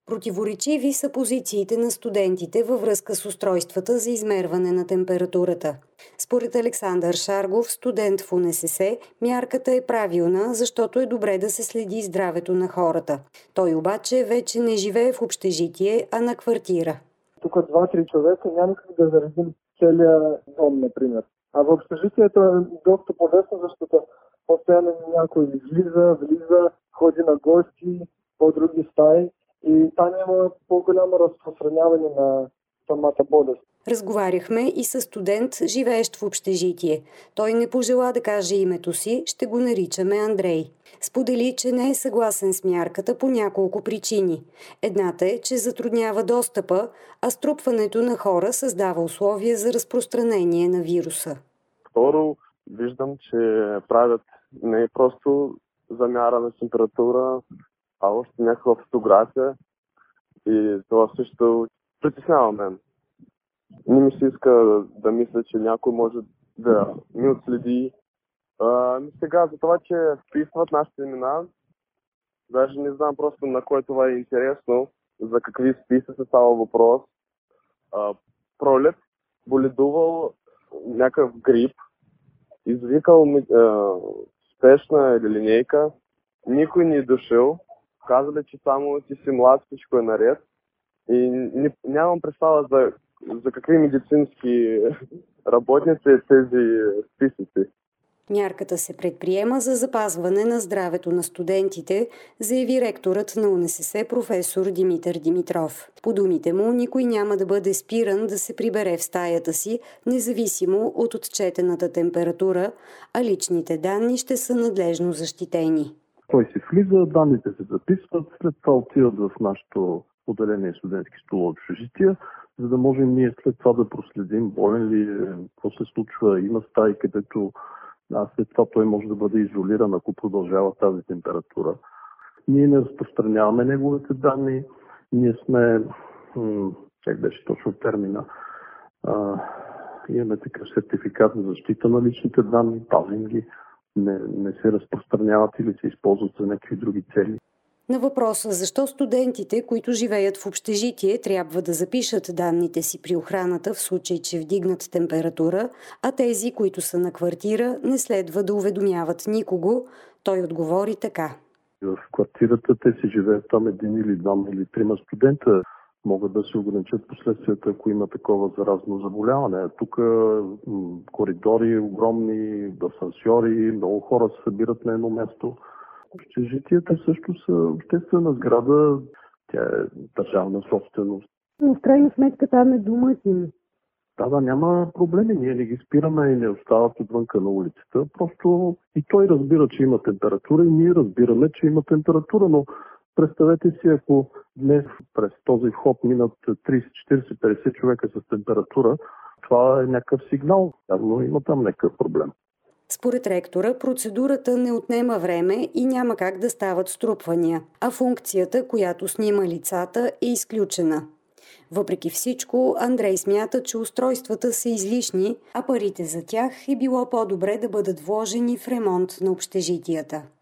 Противоречиви са позициите на студентите във връзка с устройствата за измерване на температурата. Според Александър Шаргов, студент в УНСС, мярката е правилна, защото е добре да се следи здравето на хората. Той обаче вече не живее в общежитие, а на квартира. Тук 2-3 човека няма как да заредим целия дом, например. А в общежитието е доста по-лесно, защото постоянно някой влиза, ходи на гости по други стаи и там има по-голямо разпространяване на самата болест. Разговаряхме и със студент, живеещ в общежитие. Той не пожела да каже името си, ще го наричаме Андрей. Сподели, че не е съгласен с мярката по няколко причини. Едната е, че затруднява достъпа, а струпването на хора създава условия за разпространение на вируса. Второ, виждам, че правят не просто замяра на температура, а още някаква фотография и това също притеснява мен. Не ми се иска да мисля, че някой може да ми отследи. Сега за това, че вписват нашите имена, даже не знам просто на кой това е интересно, за какви списъци става въпрос. Пролет, боледувал някакъв грип, извикал спешна или линейка, никой не е дошъл, казали, че само ти си млад, всичко е наред и нямам представа за какви медицински работници тези списъци. Мярката се предприема за запазване на здравето на студентите, заяви ректорът на УНСС професор Димитър Димитров. По думите му, никой няма да бъде спиран да се прибере в стаята си, независимо от отчетената температура, а личните данни ще са надлежно защитени. Той се влиза, данните се записват, след това отиват в нашето отделение студентски столови общежития, за да можем ние след това да проследим болен ли е, какво се случва, има стаи, където след това той може да бъде изолиран, ако продължава тази температура. Ние не разпространяваме неговите данни, ние сме, как беше точно термина, имаме такъв сертификат за защита на личните данни, пазим ги, не се разпространяват или се използват за някакви други цели. На въпроса защо студентите, които живеят в общежитие, трябва да запишат данните си при охраната в случай, че вдигнат температура, а тези, които са на квартира, не следва да уведомяват никого, той отговори така. В квартирата те си живеят там един или двама или трима студента. Могат да се ограничат последствията, ако има такова заразно заболяване. Тук коридори, огромни асансьори, много хора се събират на едно място. Общежитията също са обществена сграда, тя е държавна собственост. Но в крайна сметка там е домът. Да, няма проблеми. Ние не ги спираме и не остават отвънка на улицата. Просто и той разбира, че има температура и ние разбираме, че има температура, но представете си, ако днес през този вход минат 30, 40, 50 човека с температура, това е някакъв сигнал. Явно има там някакъв проблем. Според ректора, процедурата не отнема време и няма как да стават струпвания, а функцията, която снима лицата, е изключена. Въпреки всичко, Андрей смята, че устройствата са излишни, а парите за тях е било по-добре да бъдат вложени в ремонт на общежитията.